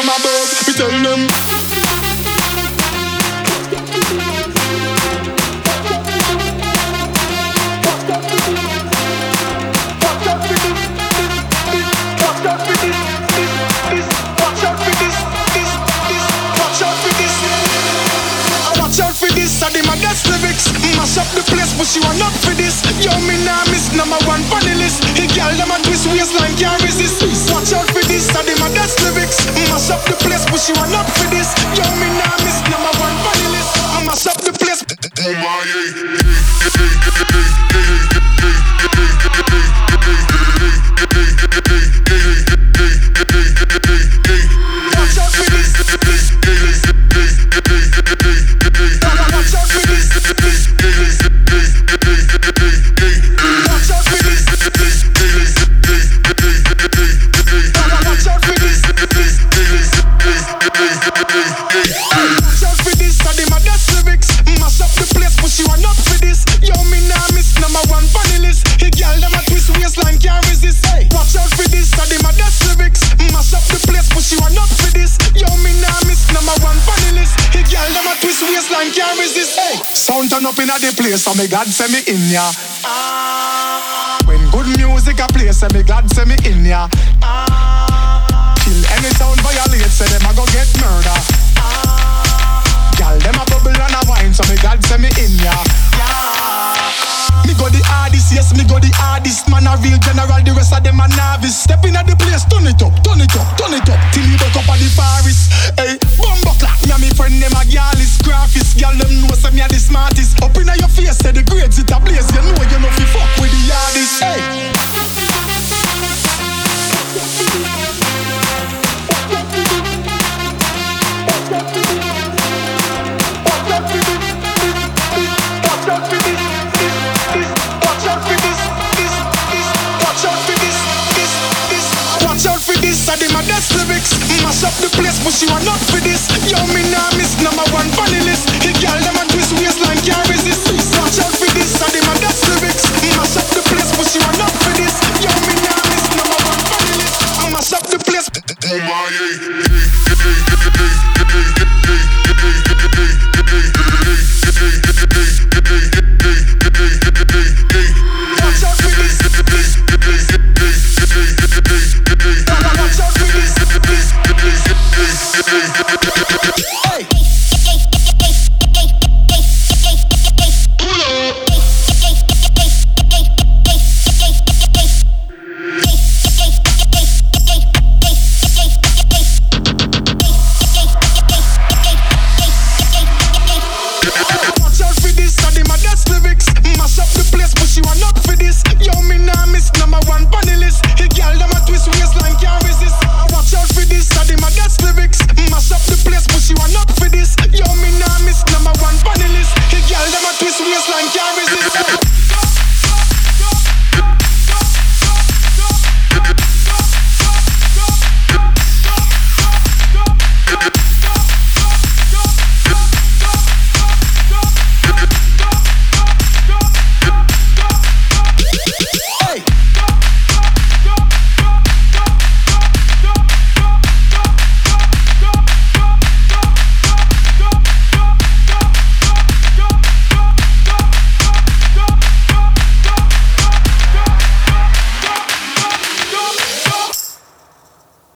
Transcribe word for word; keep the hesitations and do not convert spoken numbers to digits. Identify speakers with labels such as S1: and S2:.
S1: them above. Me tell them.
S2: Are the maddest lyrics, mash up the place, but she want up for this. Yo, me nah miss number one funny list. The girl them a twist waistline can't resist. Watch out for this. Are the maddest lyrics, mash up the place, but she want up for this. Yo, me nah miss number one funny list. Mash up the place. Oh my. Watch out for this. Sound turn up in a the place, so me God send me in ya. Ah. When good music a play, say me God send me in ya. Ah. Kill any sound violate, say them a go get murder. Ah. Girl them a bubble and a wine, so me God send me in ya. Yeah. Me go the hardest, yes me go the hardest. Man a real general, the rest of them a novice. Step in at the place, turn it up, turn it up, turn it up, till you buck up at the forest. Hey, bumbo clap, me and me friend them a gallist, graphist. Girl them know say me a the smartest. Up inna your face, say the grades it a blaze. You know you know fi fuck with the hardest. Hey. Are the maddest lyrics, mash up the place, but she want up for this. Yo, me nah miss number one funny list. The girl them a twist waistline can't resist. Watch out for this. Are the maddest lyrics, mash up the place, but she want up for this. Yo, me nah miss number one funny list. Mash up the place. Oh my. Watch out for this. Hey. Watch out for this. Are the maddest lyrics, mash up the place, but she want up for this. Yo, me nah miss number one funny list. The girl them a twist waistline can't resist. Watch out for this. Are the maddest lyrics, mash up the place, but she want up for this. Yo, me nah miss number one funny list. The girl them a twist waistline can't resist.